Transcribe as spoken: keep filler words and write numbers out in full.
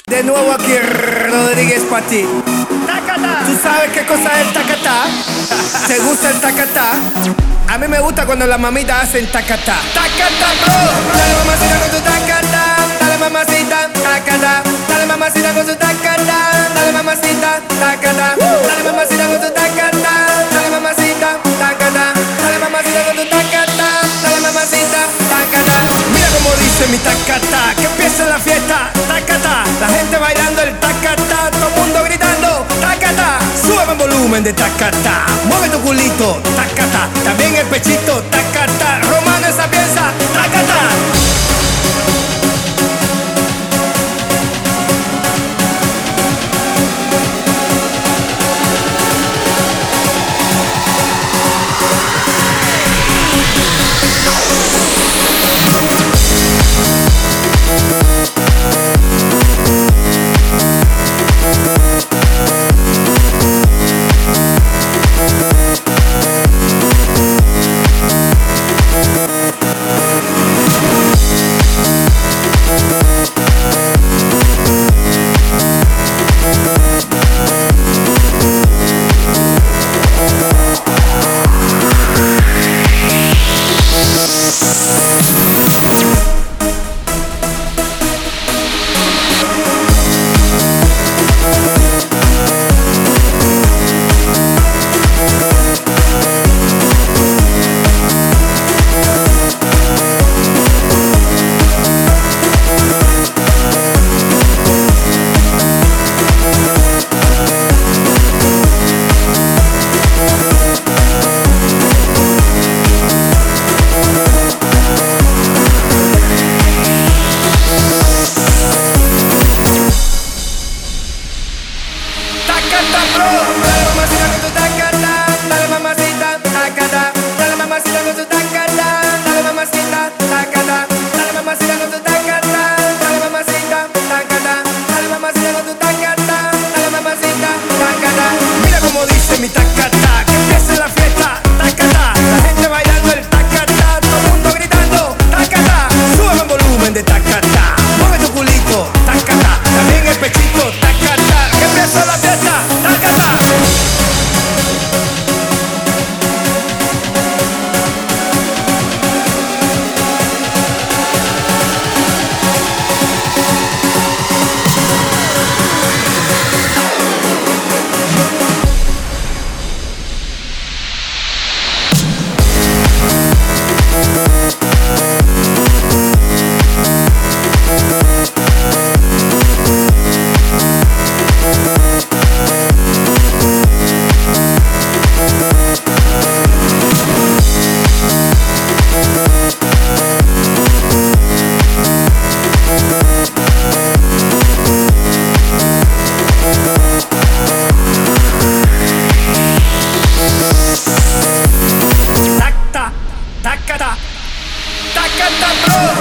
De nuevo aquí Rodríguez pa' ti. ¡Tacata! ¿Tú sabes qué cosa es el tacatá? ¿Te gusta el tacatá? A mí me gusta cuando las mamitas hacen tacatá. Tacatá, bro. Dale mamacita con tu tacatá. Dale mamacita, tacatá. Dale mamacita con tu tacatá. Dale mamacita, tacatá. Dale mamacita con tu tacatá. Dale mamacita, tacatá. Dale mamacita con tu tacatá. Dale mamacita, tacatá. Mira cómo dice mi tacatá. Que empiece la fiesta, tacatá. La gente bailando el tacatá. Todo el mundo gritando, tacatá. Súbeme el volumen de tacatá. Mueve tu culito, tacatá. También el pechito, tacatá. Romano esa pieza, tacatá. Mi tacatá, que empiece la fiesta, tacatá. La gente bailando el tacatá, todo el mundo gritando, tacatá. Sube el volumen de tacatá, mueve tu culito, tacatá. También el pechito, tacatá. Que empiece la fiesta, tacatá. Tacata, tacata, tacata, bro.